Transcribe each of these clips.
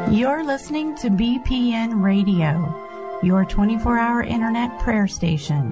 You're listening to BPN Radio, your 24-hour internet prayer station.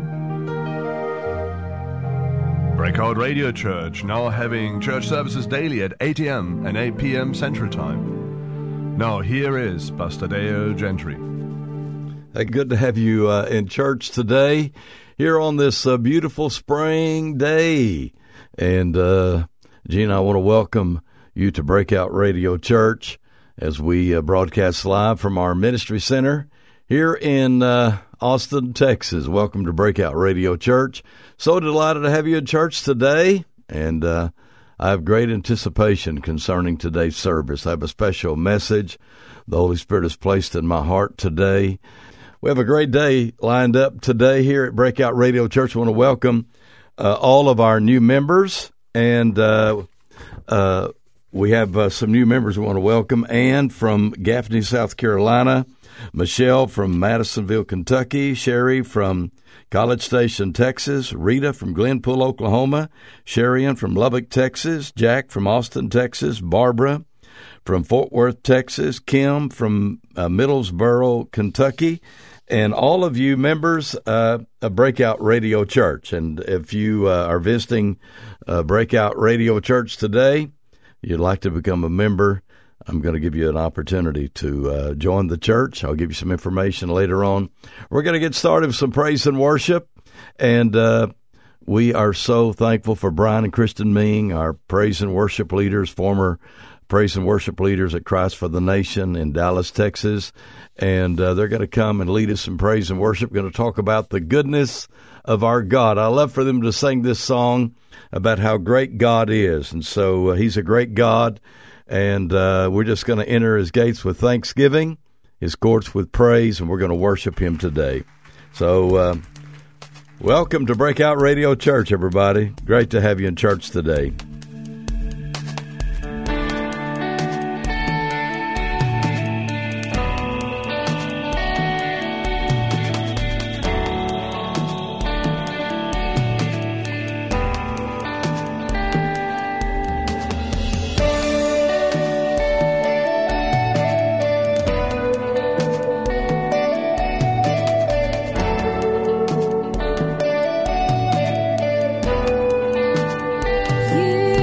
Breakout Radio Church, now having church services daily at 8 a.m. and 8 p.m. Central Time. Now here is Pastor Dale Gentry. Hey, good to have you in church today, here on this beautiful spring day. And Gene, I want to welcome you to Breakout Radio Church as we broadcast live from our ministry center here in Austin, Texas. Welcome to Breakout Radio Church. So delighted to have you in church today, and I have great anticipation concerning today's service. I have a special message the Holy Spirit has placed in my heart today. We have a great day lined up today here at Breakout Radio Church. I want to welcome all of our new members, and we have some new members we want to welcome. Ann from Gaffney, South Carolina. Michelle from Madisonville, Kentucky. Sherry from College Station, Texas. Rita from Glenpool, Oklahoma. Sherian from Lubbock, Texas. Jack from Austin, Texas. Barbara from Fort Worth, Texas. Kim from Middlesboro, Kentucky. And all of you members of Breakout Radio Church. And if you are visiting Breakout Radio Church today, you'd like to become a member, I'm going to give you an opportunity to join the church. I'll give you some information later on. We're going to get started with some praise and worship, and we are so thankful for Brian and Kristen Ming, our praise and worship leaders, former praise and worship leaders at Christ for the Nation in Dallas, Texas, and they're going to come and lead us in praise and worship. We're going to talk about the goodness of our God. I love for them to sing this song about how great God is, and so he's a great God, and we're just going to enter his gates with thanksgiving, his courts with praise, and we're going to worship him today. So welcome to Breakout Radio Church, everybody. Great to have you in church today. You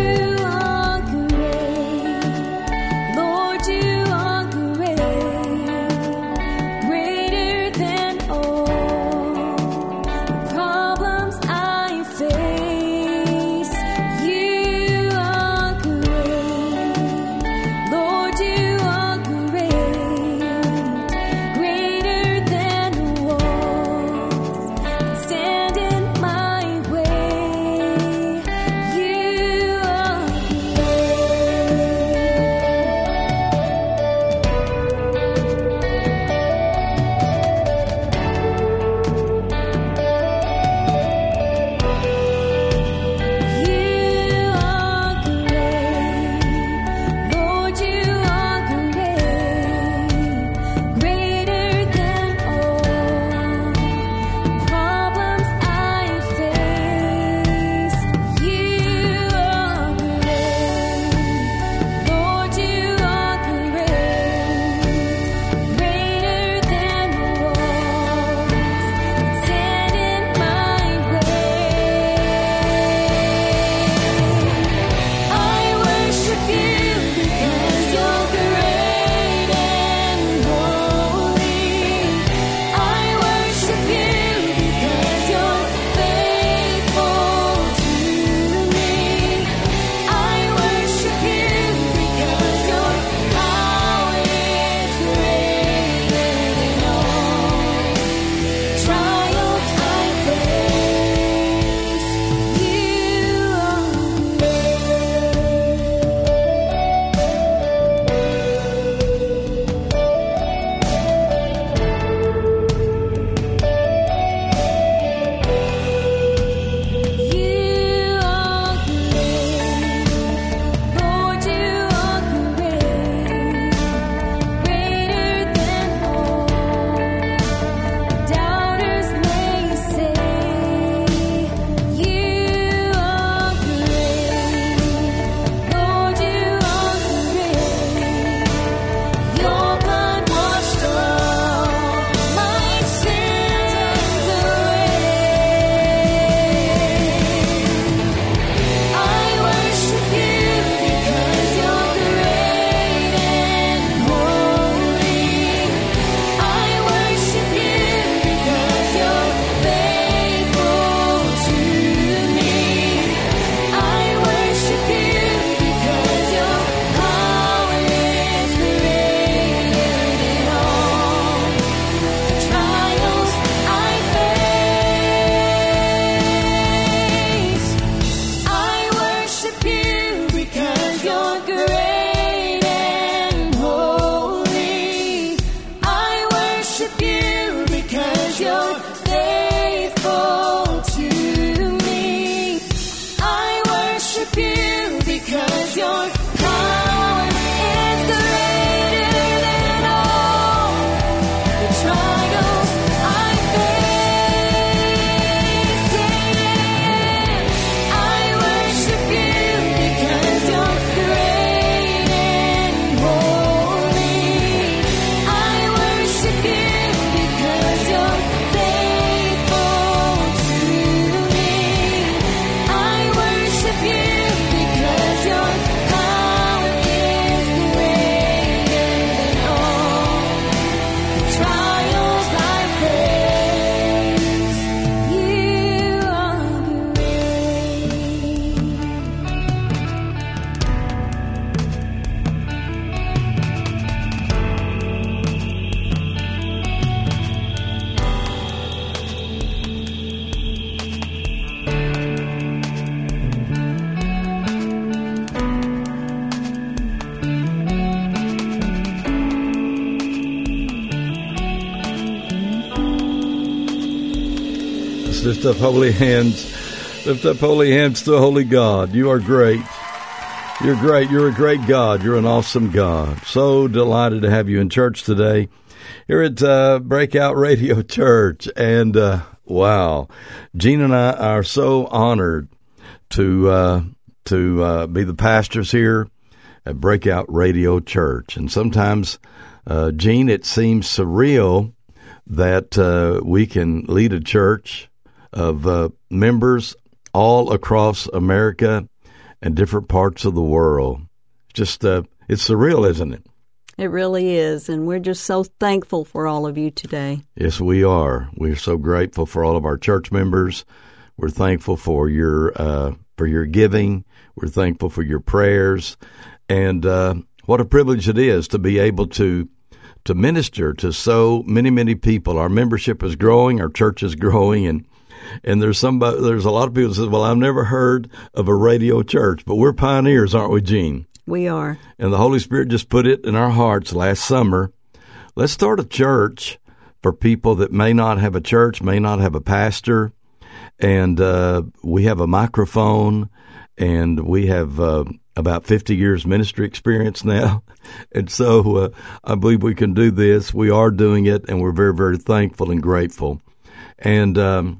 Yes, lift up holy hands. Lift up holy hands to holy God. You are great. You're great. You're a great God. You're an awesome God. So delighted to have you in church today here at Breakout Radio Church. And wow, Gene and I are so honored to be the pastors here at Breakout Radio Church. And sometimes, Gene, it seems surreal that we can lead a church of members all across America and different parts of the world. Just, it's surreal, isn't it? It really is, and we're just so thankful for all of you today. Yes, we are. We're so grateful for all of our church members. We're thankful for your giving. We're thankful for your prayers, and what a privilege it is to be able to minister to so many people. Our membership is growing, our church is growing, and there's a lot of people that say, well, I've never heard of a radio church, but we're pioneers, aren't we, Gene? We are. And the Holy Spirit just put it in our hearts last summer. Let's start a church for people that may not have a church, may not have a pastor, and we have a microphone, and we have about 50 years ministry experience now. And so I believe we can do this. We are doing it, and we're very, very thankful and grateful. And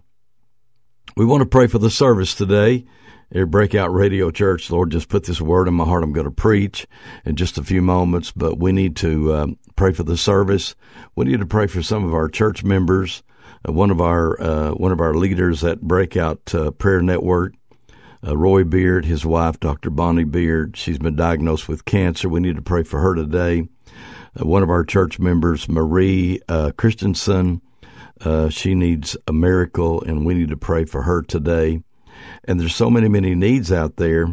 we want to pray for the service today at Breakout Radio Church. Lord, just put this word in my heart. I'm going to preach in just a few moments, but we need to pray for the service. We need to pray for some of our church members. One of our leaders at Breakout Prayer Network, Roy Beard, his wife, Dr. Bonnie Beard, she's been diagnosed with cancer. We need to pray for her today. One of our church members, Marie Christensen, she needs a miracle, and we need to pray for her today. And there's so many needs out there,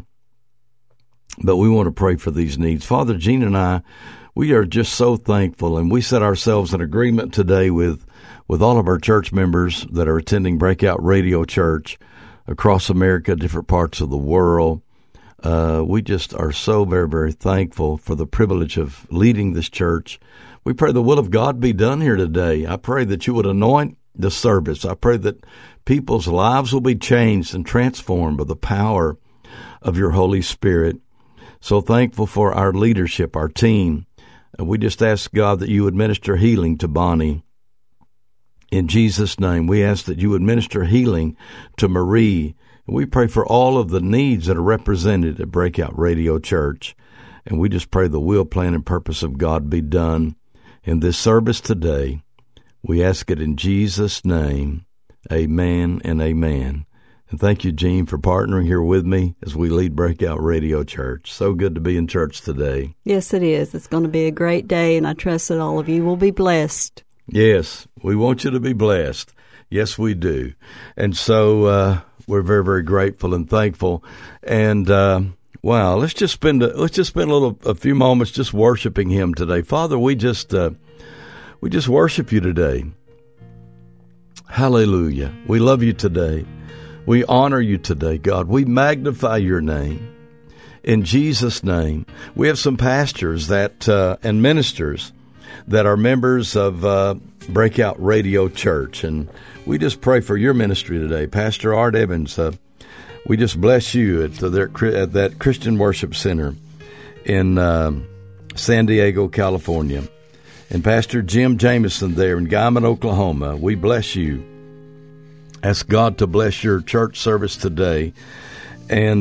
but we want to pray for these needs. Father, Gene and I, we are just so thankful, and we set ourselves in agreement today with all of our church members that are attending Breakout Radio Church across America, different parts of the world. We just are so very, very thankful for the privilege of leading this church. We pray the will of God be done here today. I pray that you would anoint the service. I pray that people's lives will be changed and transformed by the power of your Holy Spirit. So thankful for our leadership, our team. And we just ask, God, that you would minister healing to Bonnie. In Jesus' name, we ask that you would minister healing to Marie. And we pray for all of the needs that are represented at Breakout Radio Church. And we just pray the will, plan, and purpose of God be done in this service today. We ask it in Jesus' name. Amen and amen. And thank you, Gene, for partnering here with me as we lead Breakout Radio Church. So good to be in church today. Yes, it is. It's going to be a great day, and I trust that all of you will be blessed. Yes, we want you to be blessed. Yes, we do. And so we're very grateful and thankful. And wow, let's just spend a few moments just worshiping Him today. Father, we just worship you today. Hallelujah. We love you today. We honor you today, God. We magnify your name. In Jesus' name, we have some pastors and ministers that are members of Breakout Radio Church, and we just pray for your ministry today. Pastor Art Evans, we just bless you at that Christian Worship Center in San Diego, California. And Pastor Jim Jameson there in Guymon, Oklahoma, we bless you. Ask God to bless your church service today. And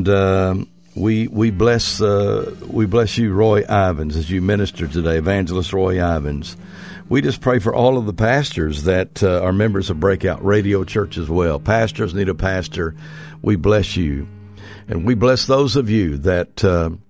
we bless you, Roy Ivins, as you minister today, Evangelist Roy Ivins. We just pray for all of the pastors that are members of Breakout Radio Church as well. Pastors need a pastor. We bless you. And we bless those of you that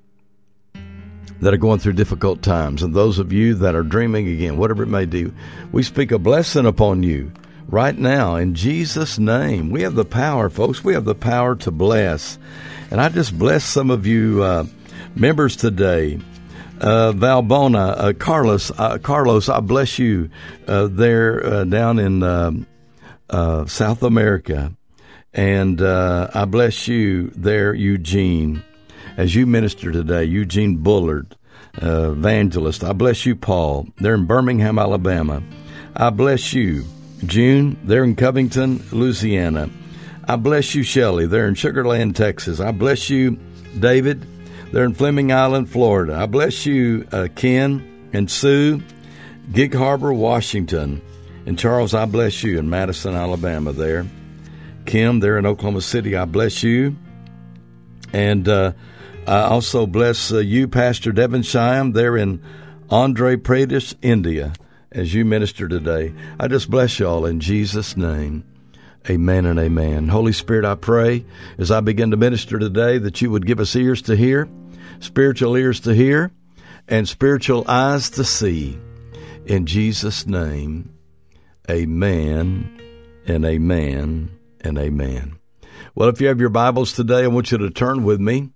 are going through difficult times, and those of you that are dreaming again, whatever it may be. We speak a blessing upon you right now in Jesus' name. We have the power, folks. We have the power to bless. And I just bless some of you members today. Valbona, Carlos, I bless you there down in South America. And I bless you there, Eugene, as you minister today. Eugene Bullard, evangelist. I bless you, Paul. They're in Birmingham, Alabama. I bless you. June, they're in Covington, Louisiana. I bless you, Shelley. They're in Sugar Land, Texas. I bless you, David. They're in Fleming Island, Florida. I bless you, Ken and Sue, Gig Harbor, Washington. And Charles, I bless you in Madison, Alabama there. Kim, they're in Oklahoma City. I bless you. And I also bless you, Pastor Devin Shyam. They're in Andhra Pradesh, India, as you minister today. I just bless you all in Jesus' name. Amen and amen. Holy Spirit, I pray as I begin to minister today that you would give us ears to hear, spiritual ears to hear, and spiritual eyes to see. In Jesus' name, amen and amen and amen. Well, if you have your Bibles today, I want you to turn with me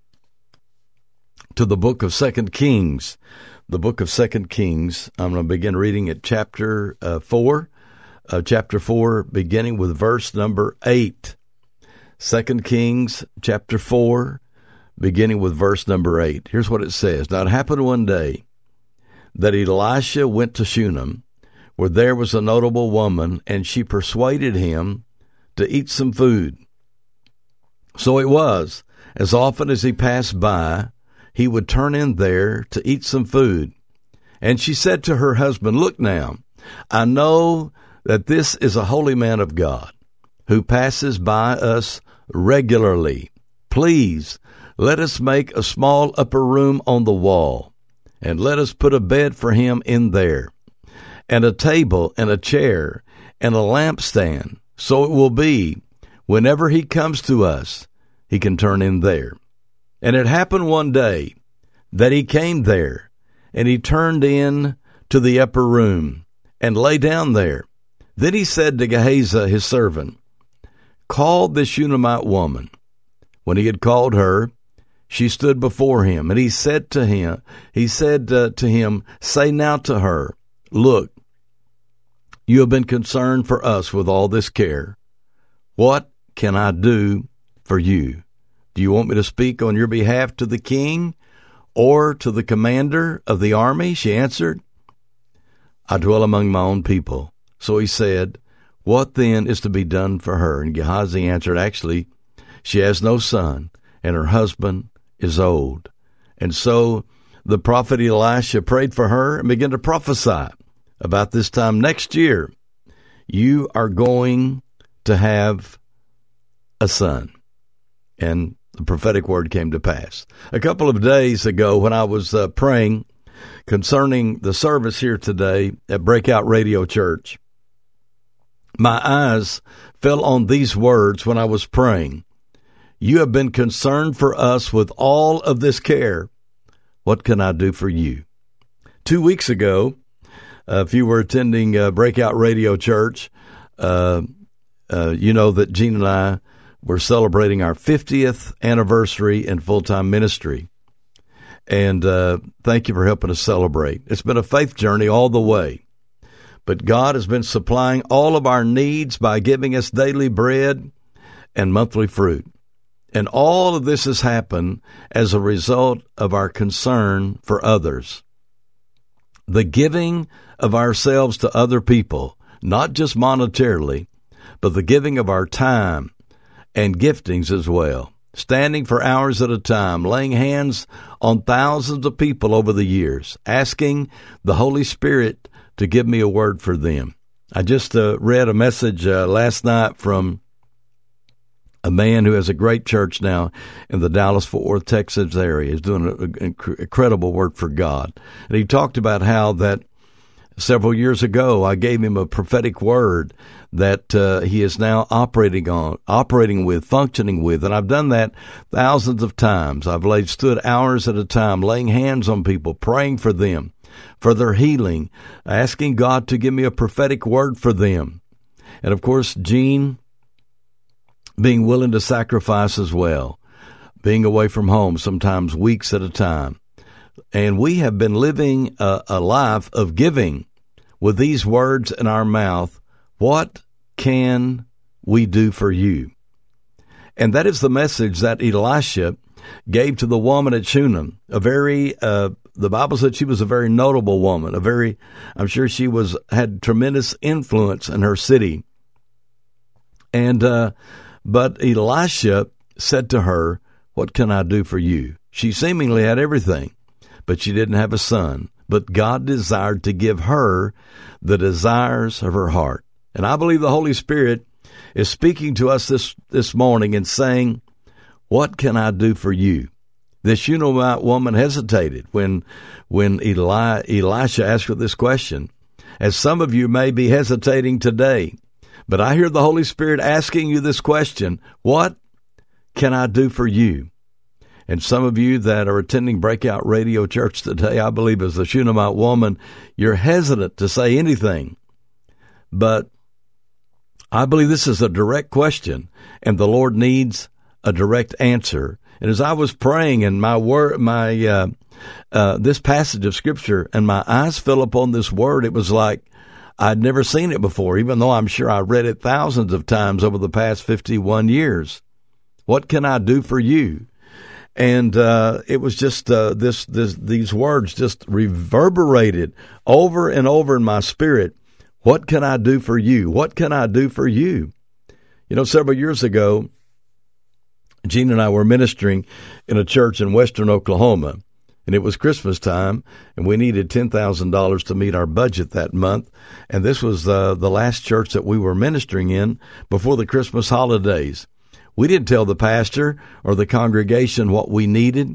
to the book of 2 Kings. The book of 2 Kings. I'm going to begin reading at chapter 4. Chapter 4, beginning with verse number 8. 2 Kings, chapter 4, beginning with verse number 8. Here's what it says. Now it happened one day that Elisha went to Shunem, where there was a notable woman, and she persuaded him to eat some food. So it was, as often as he passed by, he would turn in there to eat some food. And she said to her husband, "Look now, I know that this is a holy man of God who passes by us regularly. Please, let us make a small upper room on the wall, and let us put a bed for him in there, and a table and a chair and a lampstand, so it will be, whenever he comes to us, he can turn in there." And it happened one day that he came there, and he turned in to the upper room and lay down there. Then he said to Gehazi, his servant, "Call this Shunammite woman." When he had called her, she stood before him, and he said to him, "Say now to her, look, you have been concerned for us with all this care. What can I do for you? Do you want me to speak on your behalf to the king or to the commander of the army?" She answered, "I dwell among my own people." So he said, "What then is to be done for her?" And Gehazi answered, "Actually, she has no son, and her husband is old." And so the prophet Elisha prayed for her and began to prophesy. About this time next year, you are going to have a son. And the prophetic word came to pass. A couple of days ago, when I was praying concerning the service here today at Breakout Radio Church, my eyes fell on these words when I was praying. "You have been concerned for us with all of this care. What can I do for you?" 2 weeks ago, if you were attending Breakout Radio Church, you know that Gene and I were celebrating our 50th anniversary in full-time ministry. And thank you for helping us celebrate. It's been a faith journey all the way. But God has been supplying all of our needs by giving us daily bread and monthly fruit. And all of this has happened as a result of our concern for others. The giving of ourselves to other people, not just monetarily, but the giving of our time and giftings as well. Standing for hours at a time, laying hands on thousands of people over the years, asking the Holy Spirit to give me a word for them. I just read a message last night from a man who has a great church now in the Dallas-Fort Worth, Texas area. He's doing incredible work for God. And he talked about how that several years ago I gave him a prophetic word that he is now operating with, functioning with. And I've done that thousands of times. I've stood hours at a time, laying hands on people, praying for them, for their healing, asking God to give me a prophetic word for them. And of course, Gene being willing to sacrifice as well, being away from home, sometimes weeks at a time. And we have been living a life of giving with these words in our mouth. What can we do for you? And that is the message that Elisha gave to the woman at Shunem, a very the Bible said she was a very notable woman, I'm sure she had tremendous influence in her city. And, but Elisha said to her, "What can I do for you?" She seemingly had everything, but she didn't have a son. But God desired to give her the desires of her heart. And I believe the Holy Spirit is speaking to us this morning and saying, "What can I do for you?" The Shunammite woman hesitated when Elisha asked her this question, as some of you may be hesitating today. But I hear the Holy Spirit asking you this question: what can I do for you? And some of you that are attending Breakout Radio Church today, I believe as the Shunammite woman, you're hesitant to say anything. But I believe this is a direct question, and the Lord needs a direct answer. And as I was praying, and this passage of Scripture, and my eyes fell upon this word, it was like I'd never seen it before, even though I'm sure I read it thousands of times over the past 51 years. What can I do for you? And it was just these words just reverberated over and over in my spirit. What can I do for you? What can I do for you? You know, several years ago, Gene and I were ministering in a church in western Oklahoma, and it was Christmas time, and we needed $10,000 to meet our budget that month. And this was the last church that we were ministering in before the Christmas holidays. We didn't tell the pastor or the congregation what we needed.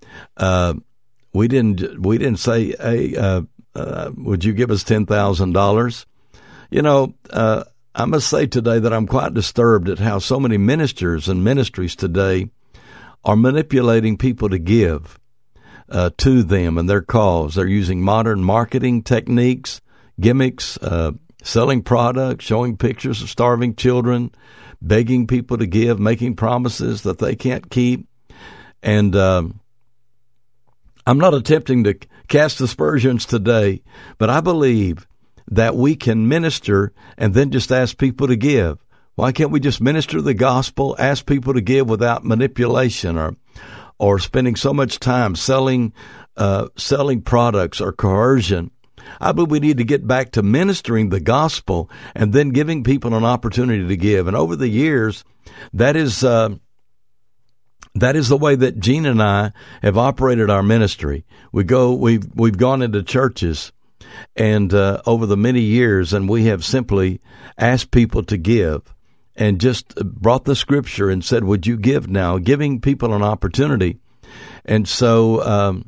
We didn't say, "Hey, would you give us $10,000?" You know, I must say today that I'm quite disturbed at how so many ministers and ministries today are manipulating people to give to them and their cause. They're using modern marketing techniques, gimmicks, selling products, showing pictures of starving children, begging people to give, making promises that they can't keep. And I'm not attempting to cast aspersions today, but I believe that we can minister and then just ask people to give. Why can't we just minister the gospel, ask people to give without manipulation or spending so much time selling products or coercion? I believe we need to get back to ministering the gospel and then giving people an opportunity to give. And over the years, that is the way that Gene and I have operated our ministry. We've gone into churches and over the many years, and we have simply asked people to give and just brought the Scripture and said, "Would you give now?" Giving people an opportunity. And so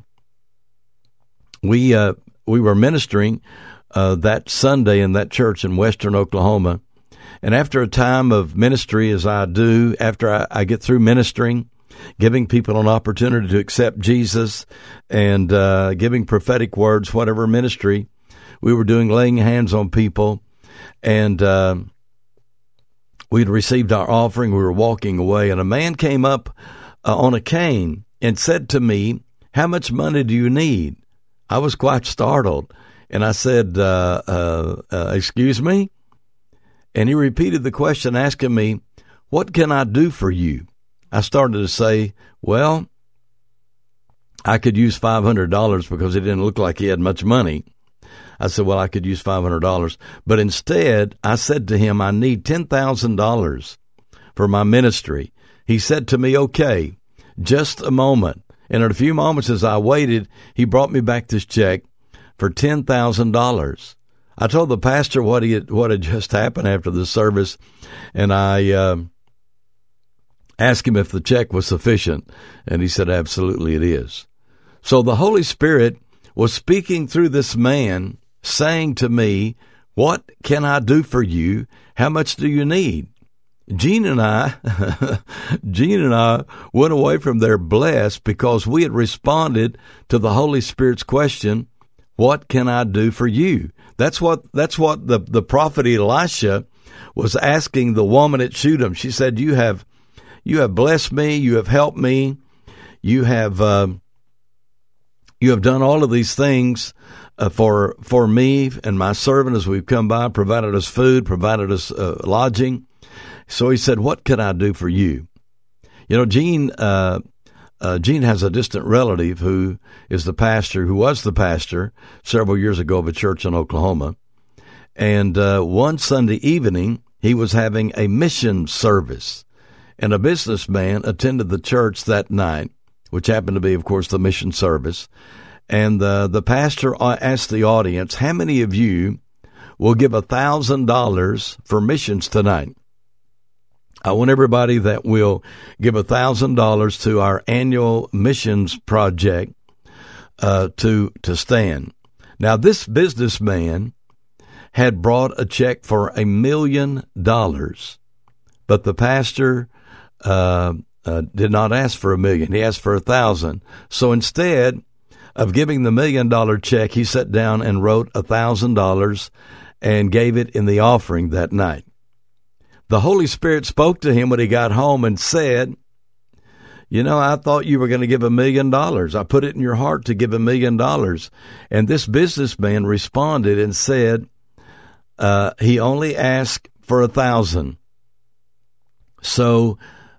we were ministering that Sunday in that church in western Oklahoma. And after a time of ministry, as I do, after I get through ministering, giving people an opportunity to accept Jesus and giving prophetic words, whatever ministry we were doing, laying hands on people, and we'd received our offering. We were walking away, and a man came up on a cane and said to me, "How much money do you need?" I was quite startled, and I said, "Excuse me?" And he repeated the question, asking me, "What can I do for you?" I started to say, "Well, I could use $500 because it didn't look like he had much money." I said, "Well, I could use $500. But instead, I said to him, "I need $10,000 for my ministry." He said to me, "Okay, just a moment." And in a few moments as I waited, he brought me back this check for $10,000. I told the pastor what had just happened after the service, and I asked him if the check was sufficient, and he said, "Absolutely it is." So the Holy Spirit was speaking through this man, saying to me, "What can I do for you? How much do you need?" Gene and I went away from there blessed because we had responded to the Holy Spirit's question, "What can I do for you?" That's what the prophet Elisha was asking the woman at Shunem. She said, "You have blessed me. You have helped me. You have done all of these things for me and my servant as we've come by, provided us food, provided us lodging." So he said, "What can I do for you?" You know, Gene Gene has a distant relative who was the pastor several years ago of a church in Oklahoma. And one Sunday evening, he was having a mission service. And a businessman attended the church that night, which happened to be, of course, the mission service. And the pastor asked the audience, how many of you will give $1,000 for missions tonight? I want everybody that will give $1,000 to our annual missions project to stand. Now, this businessman had brought a check for $1 million, but the pastor did not ask for $1 million. He asked for $1,000. So instead of giving the $1 million check, he sat down and wrote $1,000 and gave it in the offering that night. The Holy Spirit spoke to him when he got home and said, I thought you were going to give $1 million. I put it in your heart to give $1 million. And this businessman responded and said, he only asked for 1,000. So,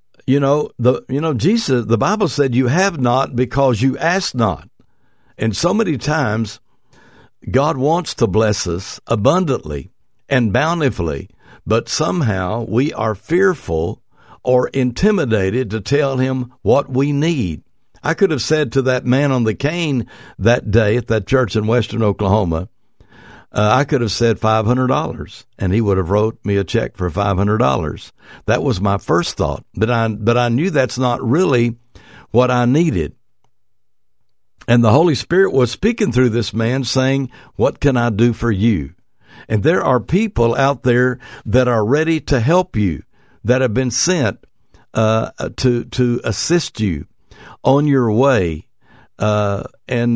Jesus, the Bible said, you have not because you ask not. And so many times, God wants to bless us abundantly and bountifully, but somehow we are fearful or intimidated to tell him what we need. I could have said to that man on the cane that day at that church in western Oklahoma, I could have said $500, and he would have wrote me a check for $500. That was my first thought, but I knew that's not really what I needed. And the Holy Spirit was speaking through this man saying, what can I do for you? And there are people out there that are ready to help you, that have been sent to assist you on your way. But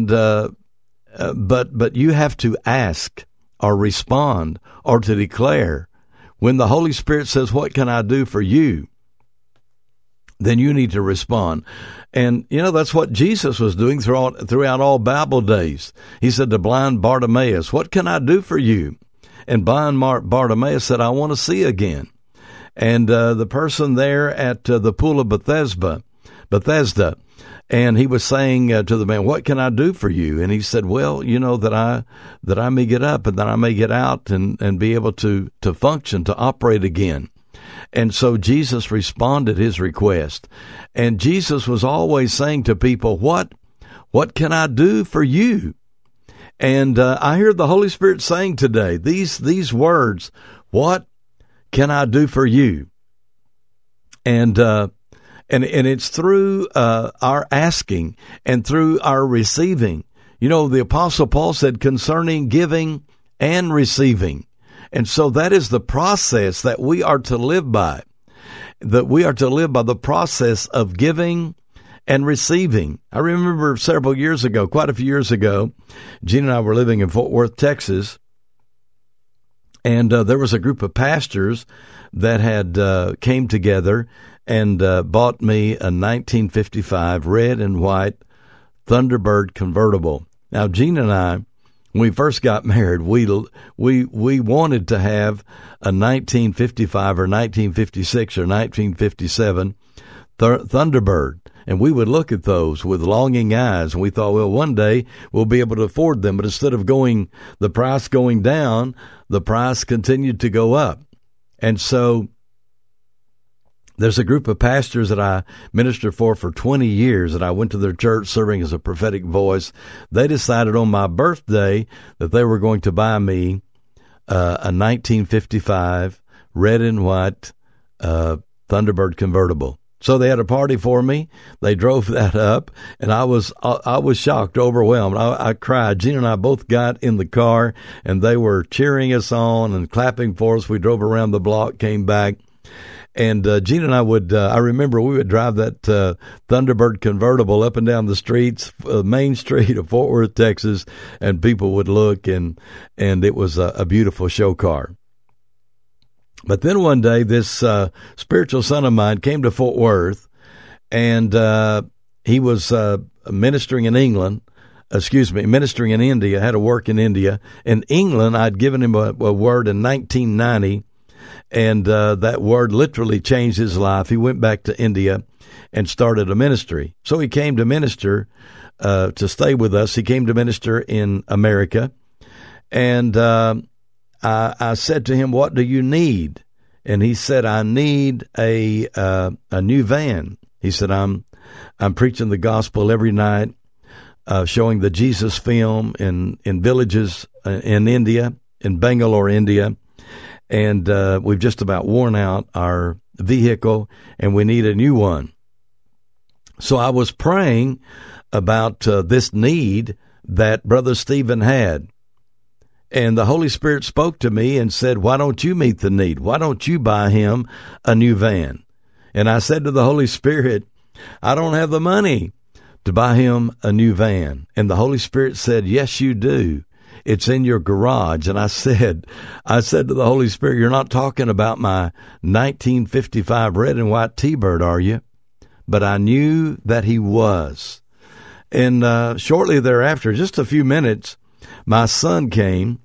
you have to ask or respond or to declare. When the Holy Spirit says, what can I do for you? Then you need to respond. And, that's what Jesus was doing throughout all Bible days. He said to blind Bartimaeus, what can I do for you? And blind Bartimaeus said, I want to see again. And the person there at the pool of Bethesda, and he was saying to the man, what can I do for you? And he said, well, that I may get up and that I may get out and be able to function, to operate again. And so Jesus responded his request. And Jesus was always saying to people, what can I do for you? And I hear the Holy Spirit saying today, these words, what can I do for you? And it's through our asking and through our receiving. The Apostle Paul said concerning giving and receiving. And so that is the process that we are to live by, that we are to live by the process of giving and receiving. I remember several years ago, quite a few years ago, Gene and I were living in Fort Worth, Texas, and there was a group of pastors that had came together and bought me a 1955 red and white Thunderbird convertible. Now, Gene and I, when we first got married, we wanted to have a 1955 or 1956 or 1957 Thunderbird. And we would look at those with longing eyes, and we thought, well, one day we'll be able to afford them. But instead of the price going down, the price continued to go up. And so there's a group of pastors that I ministered for 20 years, and I went to their church serving as a prophetic voice. They decided on my birthday that they were going to buy me a 1955 red and white Thunderbird convertible. So they had a party for me. They drove that up, and I was shocked, overwhelmed. I cried. Gene and I both got in the car, and they were cheering us on and clapping for us. We drove around the block, came back. And Gene and I I remember we would drive that Thunderbird convertible up and down the streets, Main Street of Fort Worth, Texas, and people would look, and it was a beautiful show car. But then one day, this spiritual son of mine came to Fort Worth, and he was ministering in India, had to work in India. In England, I'd given him a word in 1990, and that word literally changed his life. He went back to India, and started a ministry. So he came to minister, to stay with us. He came to minister in America. And I said to him, "What do you need?" And he said, "I need a new van." He said, I'm preaching the gospel every night, showing the Jesus film in villages in India, in Bangalore, India. And we've just about worn out our vehicle, and we need a new one. So I was praying about this need that Brother Stephen had. And the Holy Spirit spoke to me and said, "Why don't you meet the need? Why don't you buy him a new van?" And I said to the Holy Spirit, "I don't have the money to buy him a new van." And the Holy Spirit said, "Yes, you do. It's in your garage." And I said to the Holy Spirit, "You're not talking about my 1955 red and white T-Bird, are you?" But I knew that he was. And shortly thereafter, just a few minutes, my son came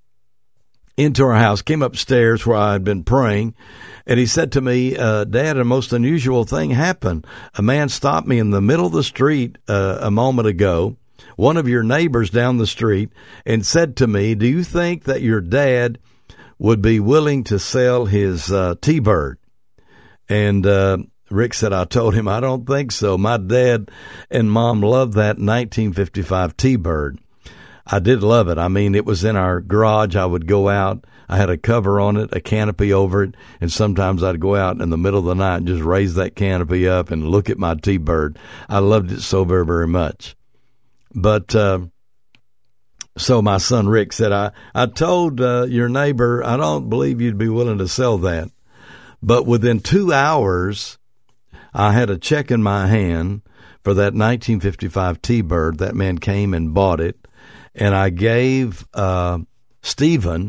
into our house, came upstairs where I had been praying, and he said to me, "Dad, a most unusual thing happened. A man stopped me in the middle of the street a moment ago, one of your neighbors down the street, and said to me, 'Do you think that your dad would be willing to sell his T-Bird?'" And Rick said, I told him, "I don't think so. My dad and Mom loved that 1955 T-Bird." I did love it. I mean, it was in our garage. I would go out. I had a cover on it, a canopy over it, and sometimes I'd go out in the middle of the night and just raise that canopy up and look at my T-Bird. I loved it so very, very much. But so my son Rick said, I told your neighbor, I don't believe you'd be willing to sell that. But within 2 hours, I had a check in my hand for that 1955 T-Bird. That man came and bought it. And I gave Stephen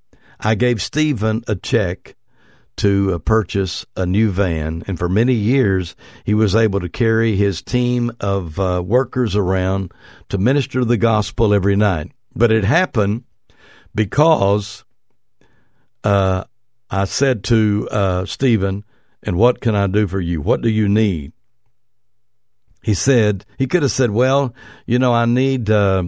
a check to purchase a new van. And for many years, he was able to carry his team of workers around to minister the gospel every night. But it happened because I said to Stephen, "And what can I do for you? What do you need?" He could have said, "Well, I need...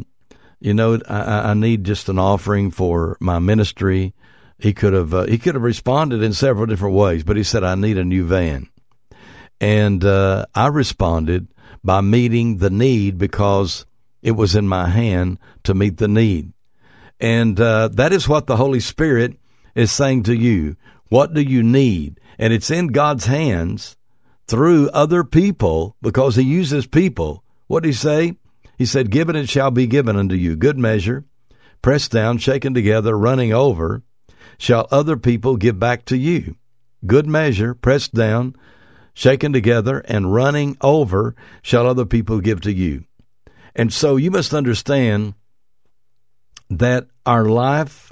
I need just an offering for my ministry." He could have responded in several different ways, but he said, "I need a new van." And I responded by meeting the need because it was in my hand to meet the need. And that is what the Holy Spirit is saying to you. What do you need? And it's in God's hands through other people because he uses people. What did he say? He said, "Given it shall be given unto you. Good measure, pressed down, shaken together, running over, shall other people give back to you. Good measure, pressed down, shaken together, and running over, shall other people give to you." And so you must understand that our lives,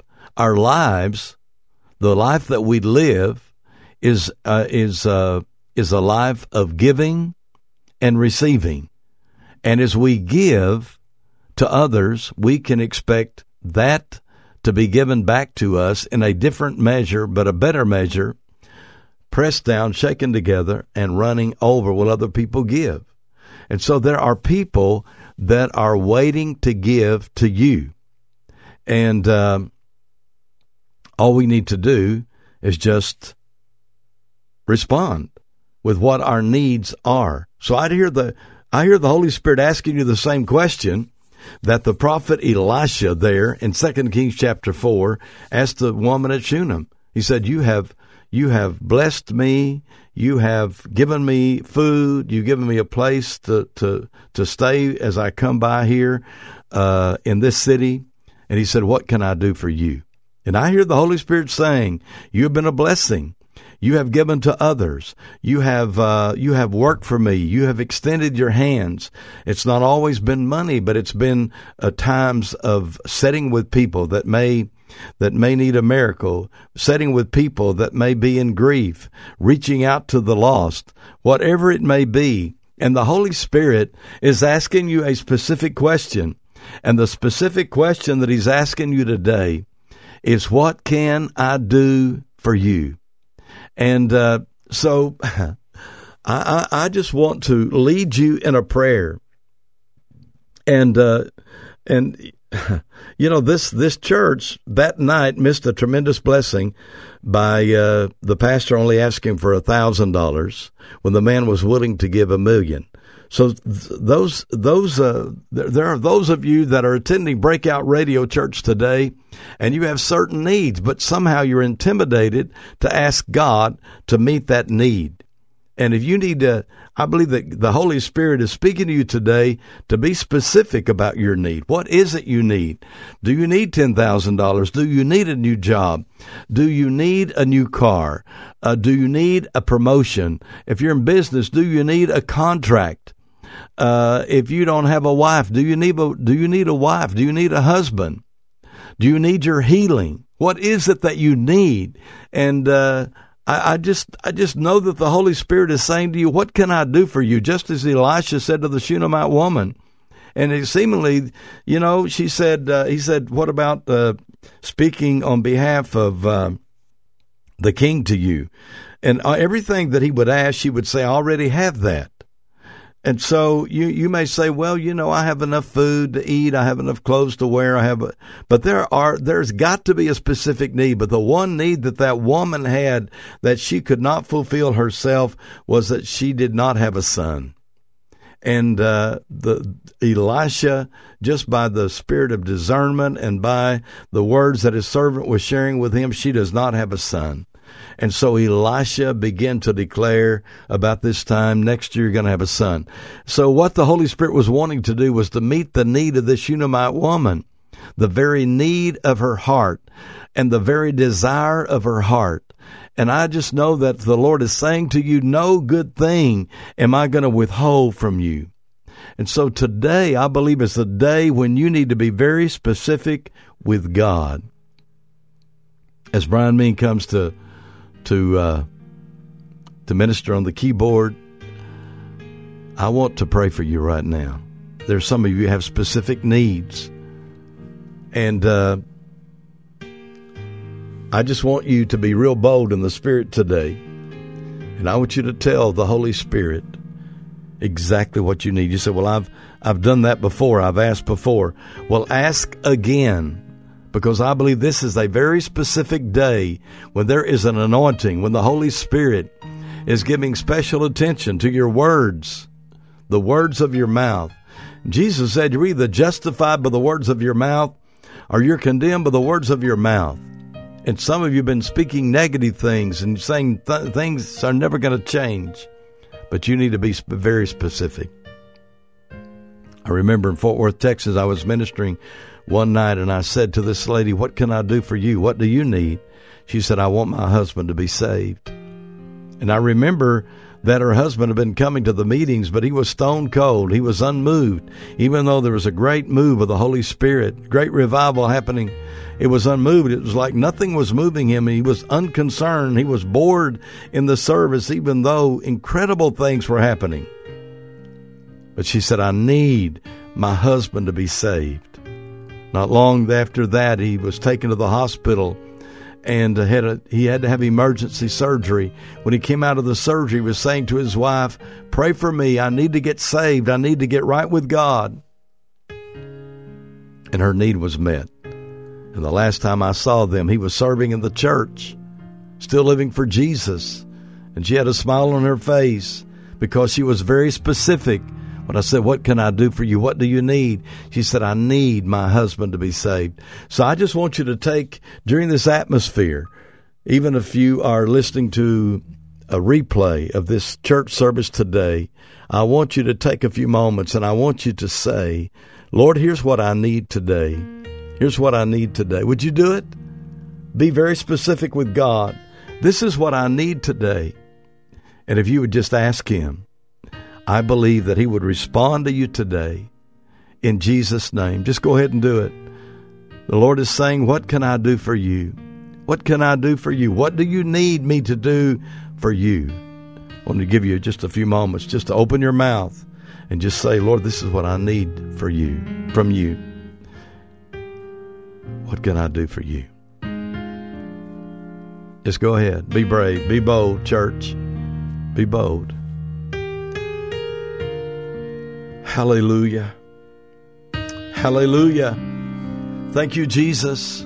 the life that we live, is a life of giving and receiving. And as we give to others, we can expect that to be given back to us in a different measure, but a better measure, pressed down, shaken together, and running over will other people give. And so there are people that are waiting to give to you. And all we need to do is just respond with what our needs are. So I hear the Holy Spirit asking you the same question that the prophet Elisha there in 2 Kings chapter 4 asked the woman at Shunem. He said, you have blessed me, you have given me food, you've given me a place to stay as I come by here in this city. And he said, what can I do for you? And I hear the Holy Spirit saying, you have been a blessing. You have given to others. You have worked for me. You have extended your hands. It's not always been money, but it's been times of sitting with people that may need a miracle, sitting with people that may be in grief, reaching out to the lost, whatever it may be. And the Holy Spirit is asking you a specific question. And the specific question that he's asking you today is, what can I do for you? And so I just want to lead you in a prayer. And you know, this church that night missed a tremendous blessing by the pastor only asking for $1,000 when the man was willing to give $1 million. So there are those of you that are attending Breakout Radio Church today, and you have certain needs, but somehow you're intimidated to ask God to meet that need. And if you need to, I believe that the Holy Spirit is speaking to you today to be specific about your need. What is it you need? Do you need $10,000? Do you need a new job? Do you need a new car? Do you need a promotion? If you're in business, do you need a contract? If you don't have a wife, do you need a wife? Do you need a husband? Do you need your healing? What is it that you need? And I just know that the Holy Spirit is saying to you, what can I do for you? Just as Elisha said to the Shunammite woman. And it seemingly, you know, he said, what about speaking on behalf of the king to you? And everything that he would ask, she would say, I already have that. And so you may say, well, you know, I have enough food to eat. I have enough clothes to wear. But there's got to be a specific need. But the one need that woman had that she could not fulfill herself was that she did not have a son. And Elisha, just by the spirit of discernment and by the words that his servant was sharing with him, she does not have a son. And so Elisha began to declare, about this time next year, you're going to have a son. So what the Holy Spirit was wanting to do was to meet the need of this Shunammite woman, the very need of her heart and the very desire of her heart. And I just know that the Lord is saying to you, no good thing am I going to withhold from you. And so today, I believe is the day when you need to be very specific with God. As Brian Mean comes to minister on the keyboard, I want to pray for you right now. There's some of you who have specific needs, and I just want you to be real bold in the Spirit today, and I want you to tell the Holy Spirit exactly what you need. You say, well, I've done that before. I've asked before. Well, ask again. Because I believe this is a very specific day when there is an anointing, when the Holy Spirit is giving special attention to your words, the words of your mouth. Jesus said, you're either justified by the words of your mouth or you're condemned by the words of your mouth. And some of you have been speaking negative things and saying things are never going to change. But you need to be very specific. I remember in Fort Worth, Texas, I was ministering one night, and I said to this lady, what can I do for you? What do you need? She said, I want my husband to be saved. And I remember that her husband had been coming to the meetings, but he was stone cold. He was unmoved. Even though there was a great move of the Holy Spirit, great revival happening, it was unmoved. It was like nothing was moving him. He was unconcerned. He was bored in the service, even though incredible things were happening. But she said, I need my husband to be saved. Not long after that, he was taken to the hospital and he had to have emergency surgery. When he came out of the surgery, he was saying to his wife, pray for me. I need to get saved. I need to get right with God. And her need was met. And the last time I saw them, he was serving in the church, still living for Jesus. And she had a smile on her face because she was very specific. When I said, what can I do for you? What do you need? She said, I need my husband to be saved. So I just want you to take, during this atmosphere, even if you are listening to a replay of this church service today, I want you to take a few moments and I want you to say, Lord, here's what I need today. Here's what I need today. Would you do it? Be very specific with God. This is what I need today. And if you would just ask him, I believe that he would respond to you today in Jesus' name. Just go ahead and do it. The Lord is saying, what can I do for you? What can I do for you? What do you need me to do for you? I want to give you just a few moments just to open your mouth and just say, Lord, this is what I need for you, from you. What can I do for you? Just go ahead. Be brave. Be bold, church. Be bold. Hallelujah. Hallelujah. Thank you, Jesus.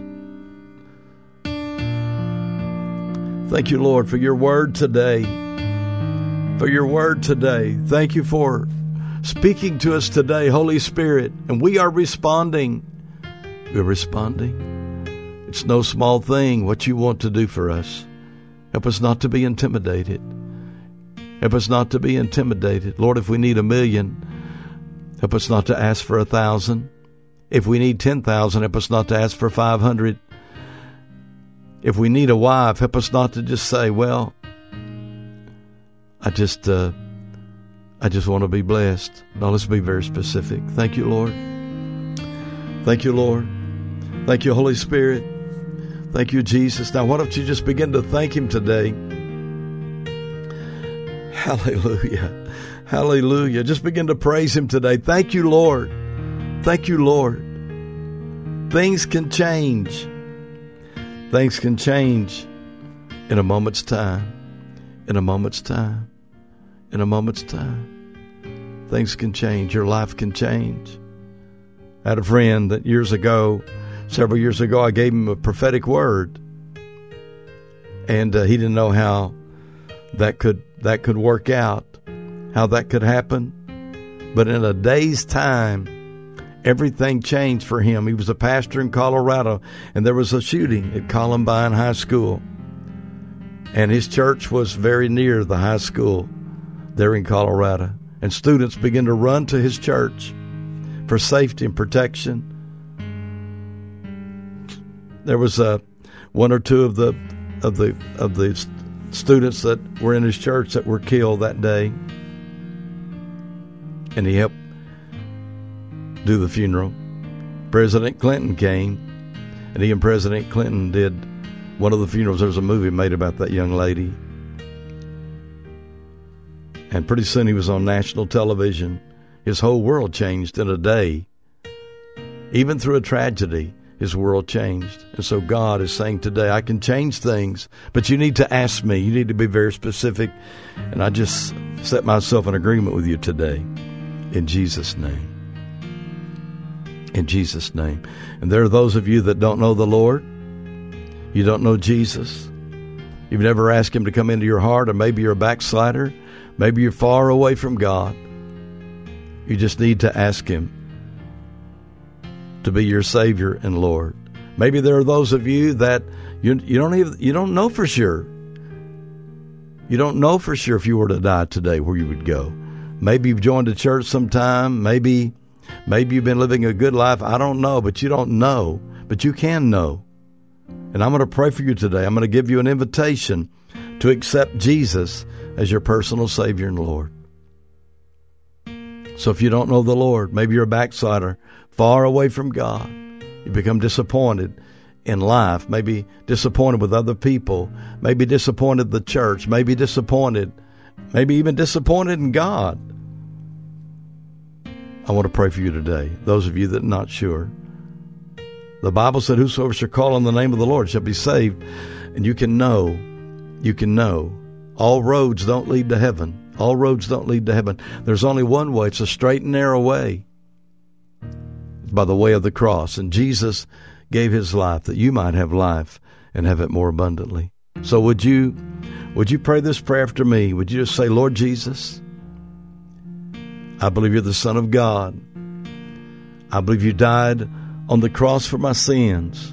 Thank you, Lord, for your word today. For your word today. Thank you for speaking to us today, Holy Spirit. And we are responding. We're responding. It's no small thing what you want to do for us. Help us not to be intimidated. Help us not to be intimidated. Lord, if we need 1,000,000, help us not to ask for 1,000. If we need 10,000, help us not to ask for 500. If we need a wife, help us not to just say, well, I just want to be blessed. No, let's be very specific. Thank you, Lord. Thank you, Lord. Thank you, Holy Spirit. Thank you, Jesus. Now, why don't you just begin to thank Him today? Hallelujah. Hallelujah. Just begin to praise Him today. Thank you, Lord. Thank you, Lord. Things can change. Things can change in a moment's time. In a moment's time. In a moment's time. Things can change. Your life can change. I had a friend that several years ago, I gave him a prophetic word. And he didn't know how that could work out, how that could happen. But in a day's time, everything changed for him. He was a pastor in Colorado, and there was a shooting at Columbine High School. And his church was very near the high school there in Colorado. And students began to run to his church for safety and protection. There was one or two of the students that were in his church that were killed that day. And he helped do the funeral. President Clinton came, and he and President Clinton did one of the funerals. There was a movie made about that young lady. And pretty soon he was on national television. His whole world changed in a day. Even through a tragedy, his world changed. And so God is saying today, I can change things, but you need to ask me. You need to be very specific. And I just set myself in agreement with you today. In Jesus' name. In Jesus' name. And there are those of you that don't know the Lord. You don't know Jesus. You've never asked Him to come into your heart, or maybe you're a backslider. Maybe you're far away from God. You just need to ask Him to be your Savior and Lord. Maybe there are those of you that you don't know for sure. You don't know for sure if you were to die today where you would go. Maybe you've joined a church sometime. Maybe you've been living a good life. I don't know, but you don't know. But you can know. And I'm going to pray for you today. I'm going to give you an invitation to accept Jesus as your personal Savior and Lord. So if you don't know the Lord, maybe you're a backslider, far away from God. You become disappointed in life, maybe disappointed with other people, maybe disappointed in the church, maybe even disappointed in God. I want to pray for you today. Those of you that are not sure. The Bible said, whosoever shall call on the name of the Lord shall be saved. And you can know. All roads don't lead to heaven. All roads don't lead to heaven. There's only one way. It's a straight and narrow way. It's by the way of the cross. And Jesus gave His life that you might have life and have it more abundantly. So would you pray this prayer after me? Would you just say, Lord Jesus, I believe you're the Son of God. I believe you died on the cross for my sins.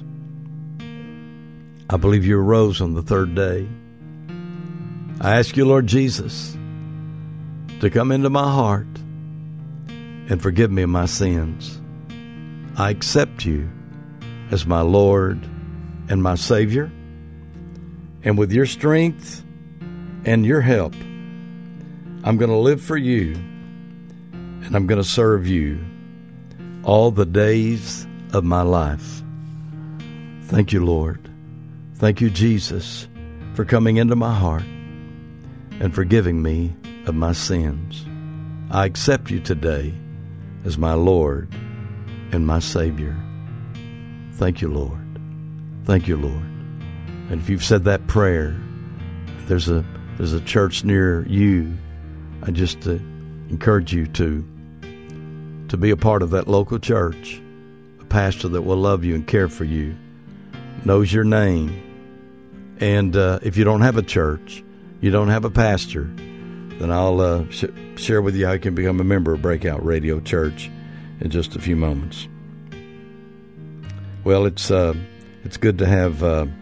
I believe you arose on the third day. I ask you, Lord Jesus, to come into my heart and forgive me of my sins. I accept you as my Lord and my Savior. And with your strength and your help, I'm going to live for you, and I'm going to serve you all the days of my life. Thank you, Lord. Thank you, Jesus, for coming into my heart and forgiving me of my sins. I accept you today as my Lord and my Savior. Thank you, Lord. Thank you, Lord. And if you've said that prayer, there's a church near you. I just encourage you to to be a part of that local church, a pastor that will love you and care for you, knows your name. And if you don't have a church, you don't have a pastor, then I'll share with you how you can become a member of Breakout Radio Church in just a few moments. Well, it's good to have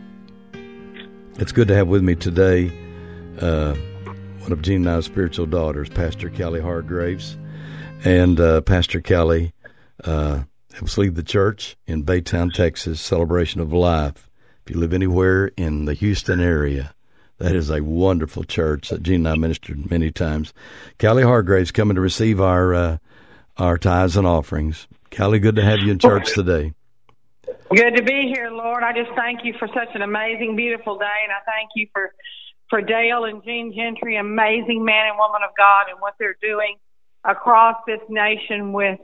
with me today one of Jean and I's spiritual daughters, Pastor Kelly Hargraves. And Pastor Kelly helps lead the church in Baytown, Texas, Celebration of Life. If you live anywhere in the Houston area, that is a wonderful church that Jean and I ministered many times. Kelly Hargraves coming to receive our tithes and offerings. Kelly, good to have you in church today. Good to be here, Lord. I just thank you for such an amazing, beautiful day, and I thank you for Dale and Jean Gentry, amazing man and woman of God, and what they're doing across this nation with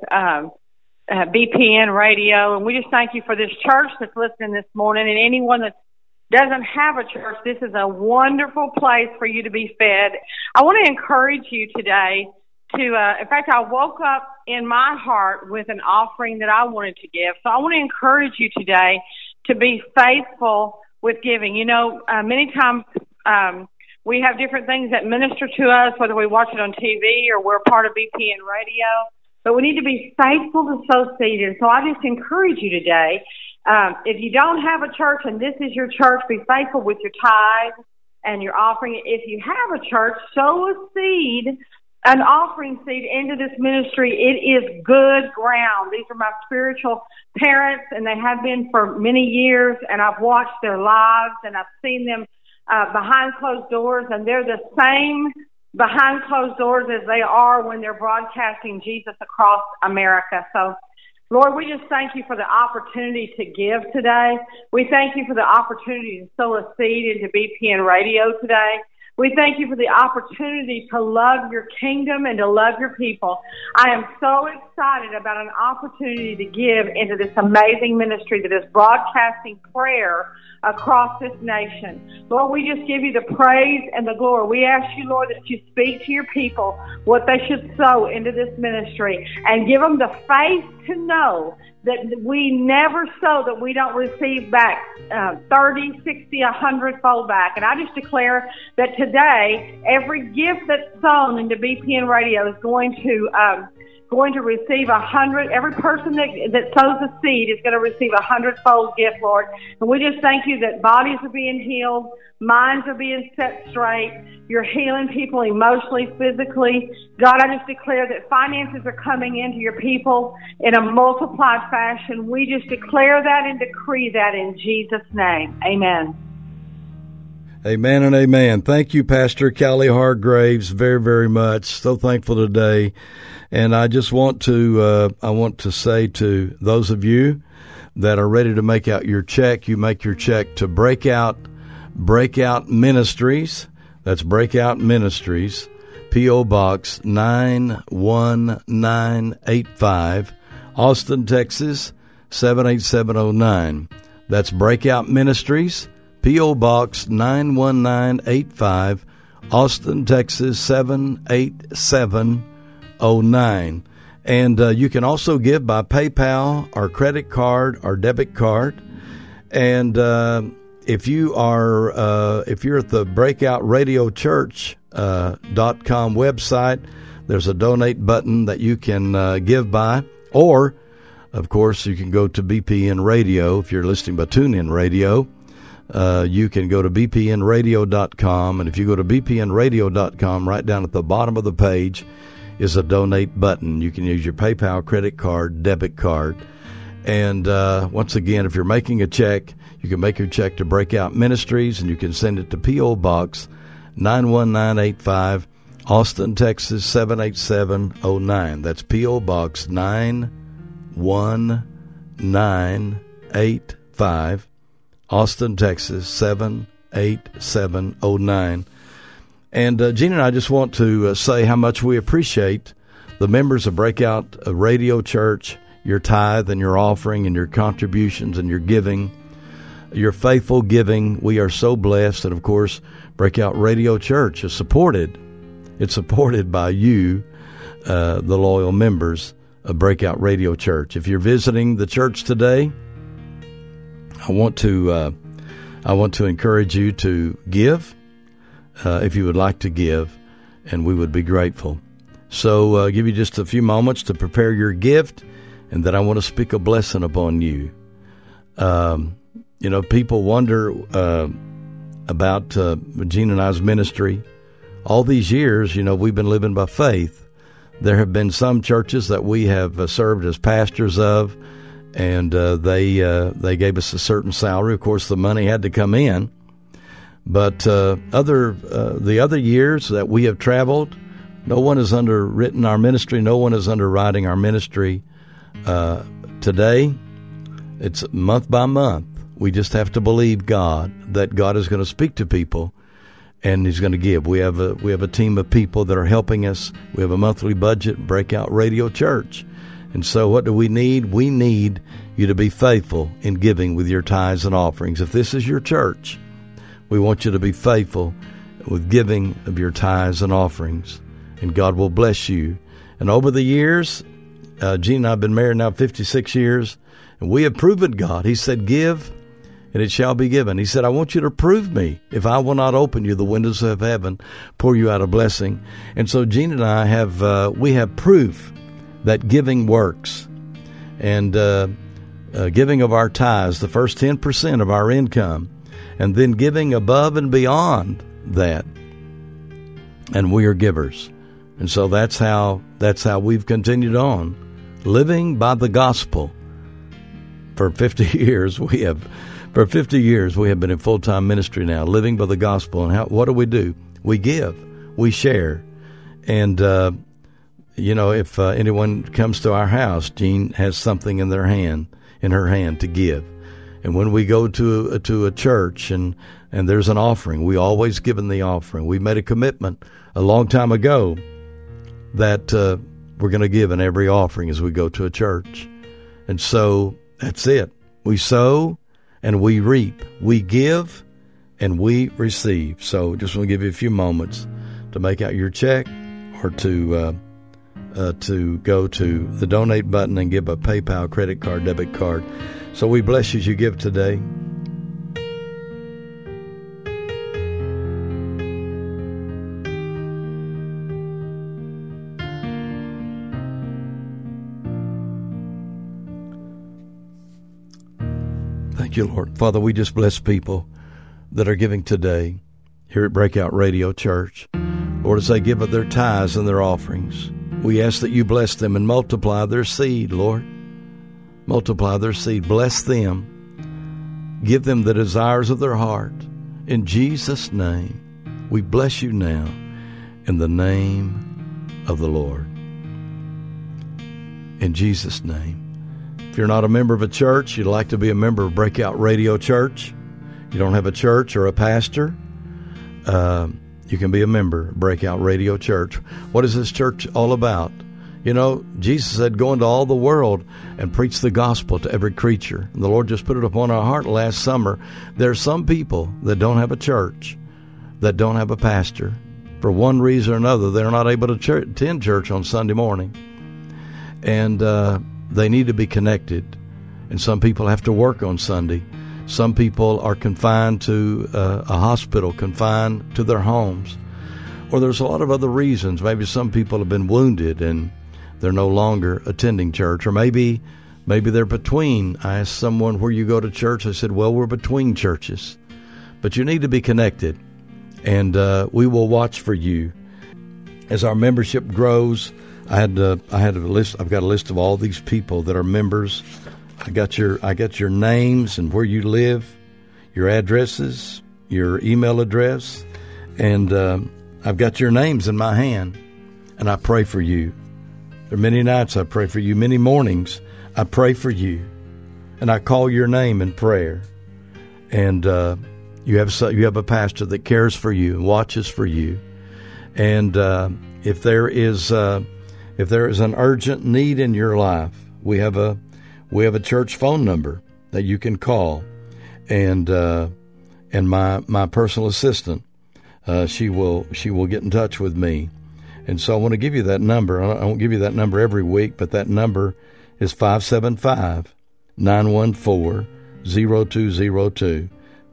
BPN Radio. And we just thank you for this church that's listening this morning, and anyone that doesn't have a church, this is a wonderful place for you to be fed. I want to encourage you today to, in fact, I woke up in my heart with an offering that I wanted to give. So I want to encourage you today to be faithful with giving. You know, many times we have different things that minister to us, whether we watch it on TV or we're part of BPN Radio. But we need to be faithful to sow seed. And so I just encourage you today, if you don't have a church and this is your church, be faithful with your tithe and your offering. If you have a church, sow a seed, an offering seed into this ministry. It is good ground. These are my spiritual parents, and they have been for many years, and I've watched their lives, and I've seen them behind closed doors, and they're the same behind closed doors as they are when they're broadcasting Jesus across America. So, Lord, we just thank you for the opportunity to give today. We thank you for the opportunity to sow a seed into BPN Radio today. We thank you for the opportunity to love your kingdom and to love your people. I am so excited about an opportunity to give into this amazing ministry that is broadcasting prayer across this nation. Lord, we just give you the praise and the glory. We ask you, Lord, that you speak to your people what they should sow into this ministry and give them the faith to know that we never sow that we don't receive back 30, 60, 100-fold back. And I just declare that today, every gift that's sown into BPN Radio is going to receive 100. Every person that sows a seed is going to receive 100-fold gift, Lord. And we just thank you that bodies are being healed, minds are being set straight. You're healing people emotionally, physically. God, I just declare that finances are coming into your people in a multiplied fashion. We just declare that and decree that in Jesus' name. Amen. Amen and amen. Thank you, Pastor Kelly Hargraves, very, very much. So thankful today. And I just want to say to those of you that are ready to make out your check, you make your check to Breakout Ministries. That's Breakout Ministries, P.O. Box 91985, Austin, Texas 78709. That's Breakout Ministries, P.O. Box 91985, Austin, Texas 78709. And you can also give by PayPal or credit card or debit card. And if you're at the Breakout Radio Church .com website, there's a donate button that you can give by. Or, of course, you can go to BPN Radio. If you're listening by TuneIn Radio, you can go to bpnradio.com. And if you go to bpnradio.com, right down at the bottom of the page is a donate button. You can use your PayPal, credit card, debit card. And once again, if you're making a check, you can make your check to Breakout Ministries, and you can send it to P.O. Box 91985, Austin, Texas 78709. That's P.O. Box 91985, Austin, Texas 78709. And Gene and I just want to say how much we appreciate the members of Breakout Radio Church, your tithe and your offering and your contributions and your giving, your faithful giving. We are so blessed. And, of course, Breakout Radio Church is supported. It's supported by you, the loyal members Breakout Radio Church. If you're visiting the church today, I want to encourage you to give, if you would like to give, and we would be grateful. So give you just a few moments to prepare your gift, and then I want to speak a blessing upon you. People wonder about Gene and I's ministry. All these years, we've been living by faith. There have been some churches that we have served as pastors of, and they gave us a certain salary. Of course, the money had to come in. But the other years that we have traveled, no one has underwritten our ministry. No one is underwriting our ministry. Today, it's month by month. We just have to believe God, that God is going to speak to people, and He's going to give. We have a team of people that are helping us. We have a monthly budget, Breakout Radio Church. And so what do we need? We need you to be faithful in giving with your tithes and offerings. If this is your church, we want you to be faithful with giving of your tithes and offerings, and God will bless you. And over the years, Gene and I have been married now 56 years, and we have proven God. He said, give, and it shall be given. He said, I want you to prove me. If I will not open you the windows of heaven, pour you out a blessing. And so Gene and I have proof that giving works. And giving of our tithes, the first 10% of our income, and then giving above and beyond that. And we are givers. And so that's how we've continued on, living by the gospel. For 50 years we have been in full-time ministry now, living by the gospel. And what do? We give, we share. And if anyone comes to our house, Jean has something in her hand to give. And when we go to a church and there's an offering, we always give in the offering. We made a commitment a long time ago that we're going to give in every offering as we go to a church. And so that's it. We sow and we reap. We give and we receive. So just want to give you a few moments to make out your check or to go to the donate button and give a PayPal, credit card, debit card. So we bless you as you give today. Thank you, Lord. Father, we just bless people that are giving today here at Breakout Radio Church. Lord, as they give of their tithes and their offerings, we ask that you bless them and multiply their seed, Lord. Multiply their seed. Bless them. Give them the desires of their heart. In Jesus' name, we bless you now in the name of the Lord. In Jesus' name. If you're not a member of a church, you'd like to be a member of Breakout Radio Church, you don't have a church or a pastor, you can be a member of Breakout Radio Church. What is this church all about? Jesus said, go into all the world and preach the gospel to every creature. And the Lord just put it upon our heart last summer. There are some people that don't have a church, that don't have a pastor. For one reason or another, they're not able to attend church on Sunday morning. And they need to be connected. And some people have to work on Sunday. Some people are confined to a hospital, confined to their homes. Or there's a lot of other reasons. Maybe some people have been wounded and they're no longer attending church. Or maybe they're between. I asked someone, where you go to church? I said, well, we're between churches. But you need to be connected. And we will watch for you. As our membership grows, I had a list. I've got a list of all these people that are members. I got your names and where you live, your addresses, your email address, and I've got your names in my hand, and I pray for you. There are many nights I pray for you, many mornings I pray for you, and I call your name in prayer. And you have a pastor that cares for you and watches for you. And if there is an urgent need in your life, we have a church phone number that you can call, and my personal assistant, she will get in touch with me, And so I want to give you that number. I won't give you that number every week, but that number is 575-914-0202.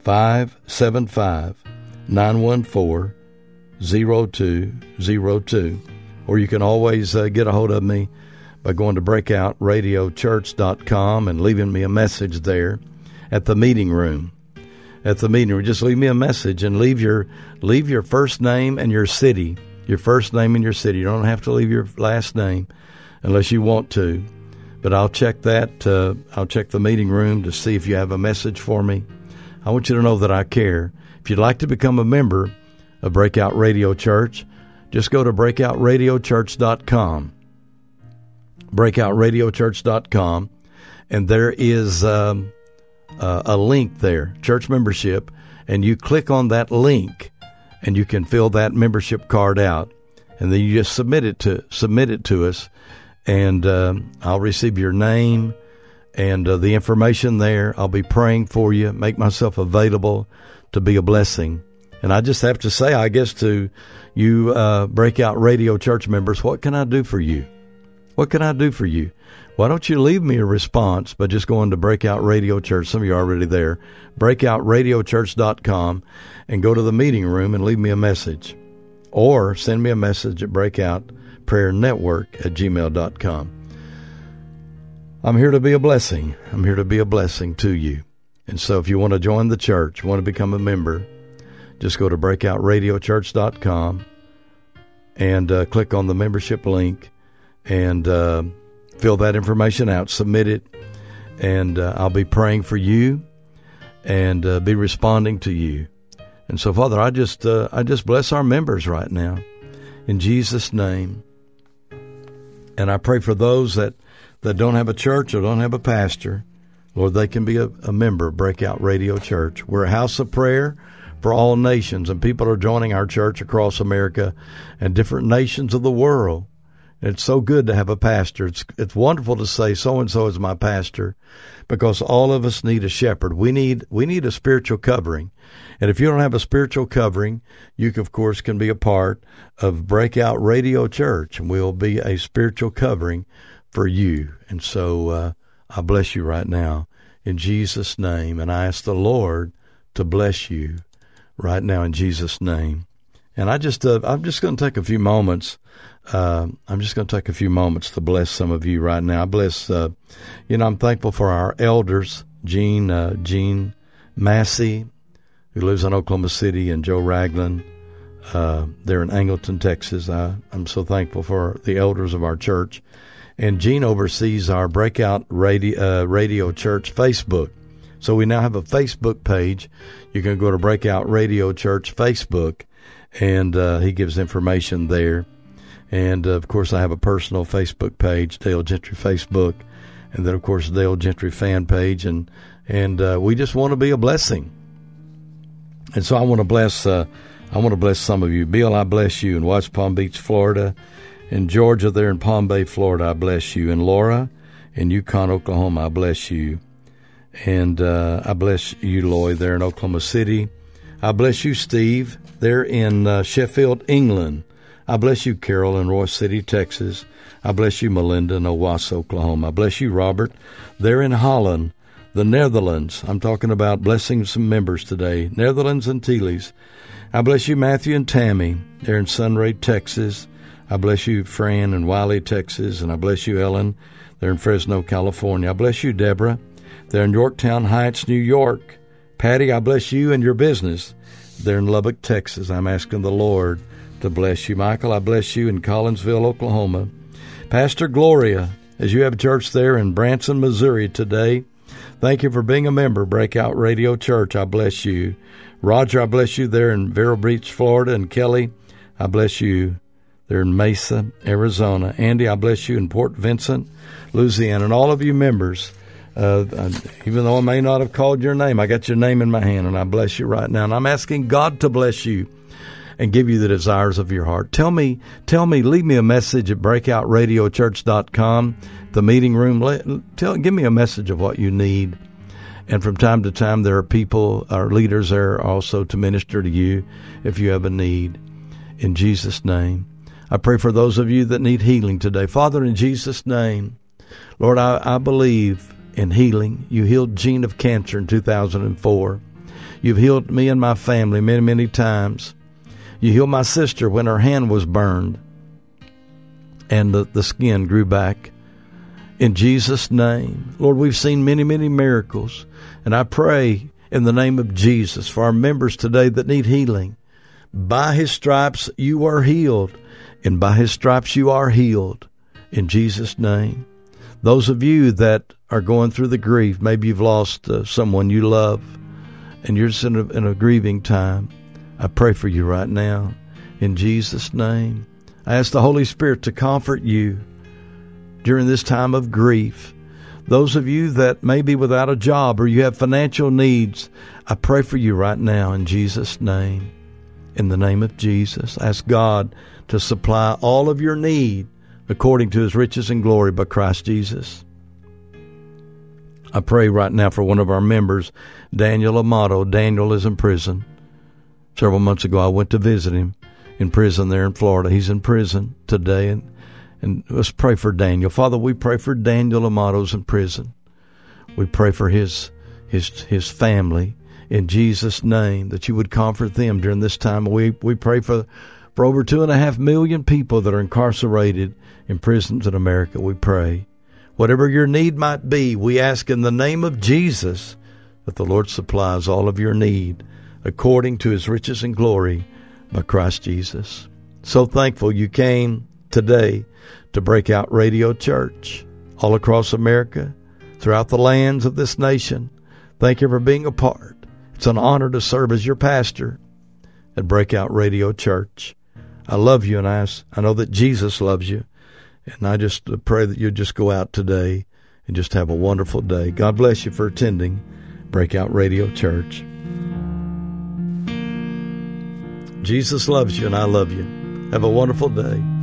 575-914-0202. Or you can always get a hold of me by going to breakoutradiochurch.com and leaving me a message there at the meeting room. At the meeting room, just leave me a message and leave your first name and your city. Your first name and your city. You don't have to leave your last name unless you want to. But I'll check that. I'll check the meeting room to see if you have a message for me. I want you to know that I care. If you'd like to become a member of Breakout Radio Church, just go to breakoutradiochurch.com. breakoutradiochurch.com, and there is a link there, church membership, and you click on that link, and you can fill that membership card out, and then you just submit it to us, and I'll receive your name and the information there. I'll be praying for you, make myself available to be a blessing. And I just have to say, I guess, to you Breakout Radio Church members, what can I do for you? What can I do for you? Why don't you leave me a response by just going to Breakout Radio Church? Some of you are already there. breakoutradiochurch.com, and go to the meeting room and leave me a message. Or send me a message at breakoutprayernetwork@gmail.com. I'm here to be a blessing. I'm here to be a blessing to you. And so if you want to join the church, want to become a member, just go to breakoutradiochurch.com and click on the membership link and fill that information out, submit it, and I'll be praying for you and be responding to you. And so, Father, I just bless our members right now in Jesus' name. And I pray for those that don't have a church or don't have a pastor, Lord, they can be a member of Breakout Radio Church. We're a house of prayer for all nations, and people are joining our church across America and different nations of the world. It's so good to have a pastor. It's wonderful to say so-and-so is my pastor, because all of us need a shepherd. We need a spiritual covering. And if you don't have a spiritual covering, you, of course, can be a part of Breakout Radio Church, and we'll be a spiritual covering for you. And so I bless you right now in Jesus' name, and I ask the Lord to bless you right now in Jesus' name. And I'm just going to take a few moments. I'm just going to take a few moments to bless some of you right now. I bless, I'm thankful for our elders, Gene Massey, who lives in Oklahoma City, and Joe Ragland. They're in Angleton, Texas. I'm so thankful for the elders of our church. And Gene oversees our Breakout Radio Church Facebook. So we now have a Facebook page. You can go to Breakout Radio Church Facebook, and he gives information there. And, of course, I have a personal Facebook page, Dale Gentry Facebook, and then, of course, Dale Gentry fan page. And we just want to be a blessing. And so I want to bless some of you. Bill, I bless you in West Palm Beach, Florida. In Georgia, there in Palm Bay, Florida, I bless you. And Laura, in Yukon, Oklahoma, I bless you. And I bless you, Lloyd, there in Oklahoma City. I bless you, Steve, there in Sheffield, England. I bless you, Carol, in Royce City, Texas. I bless you, Melinda, in Owasso, Oklahoma. I bless you, Robert, there in Holland, the Netherlands. I'm talking about blessing some members today, Netherlands and Antilles. I bless you, Matthew and Tammy, there in Sunray, Texas. I bless you, Fran, in Wiley, Texas. And I bless you, Ellen, there in Fresno, California. I bless you, Deborah, there in Yorktown Heights, New York. Patty, I bless you and your business there in Lubbock, Texas. I'm asking the Lord to bless you. Michael, I bless you in Collinsville, Oklahoma. Pastor Gloria, as you have church there in Branson, Missouri today, thank you for being a member of Breakout Radio Church. I bless you. Roger, I bless you there in Vero Beach, Florida. And Kelly, I bless you there in Mesa, Arizona. Andy, I bless you in Port Vincent, Louisiana. And all of you members, even though I may not have called your name, I got your name in my hand, and I bless you right now. And I'm asking God to bless you and give you the desires of your heart. Tell me, leave me a message at breakoutradiochurch.com, the meeting room. Give me a message of what you need. And from time to time, there are people, our leaders there also to minister to you if you have a need. In Jesus' name. I pray for those of you that need healing today. Father, in Jesus' name, Lord, I believe in healing. You healed Gene of cancer in 2004. You've healed me and my family many, many times. You healed my sister when her hand was burned and the skin grew back. In Jesus' name, Lord, we've seen many, many miracles. And I pray in the name of Jesus for our members today that need healing. By His stripes you are healed, and by His stripes you are healed. In Jesus' name. Those of you that are going through the grief, maybe you've lost someone you love, and you're just in a grieving time, I pray for you right now. In Jesus' name. I ask the Holy Spirit to comfort you during this time of grief. Those of you that may be without a job or you have financial needs, I pray for you right now in Jesus' name. In the name of Jesus, ask God to supply all of your need according to His riches and glory by Christ Jesus. I pray right now for one of our members, Daniel Amato. Daniel is in prison. Several months ago, I went to visit him in prison there in Florida. He's in prison today, and let's pray for Daniel. Father, we pray for Daniel Amato's in prison. We pray for his family in Jesus' name, that you would comfort them during this time. We pray for over 2.5 million people that are incarcerated in prisons in America. We pray. Whatever your need might be, we ask in the name of Jesus that the Lord supplies all of your need according to His riches and glory by Christ Jesus. So thankful you came today to Breakout Radio Church all across America, throughout the lands of this nation. Thank you for being a part. It's an honor to serve as your pastor at Breakout Radio Church. I love you, and I know that Jesus loves you. And I just pray that you just go out today and just have a wonderful day. God bless you for attending Breakout Radio Church. Jesus loves you, and I love you. Have a wonderful day.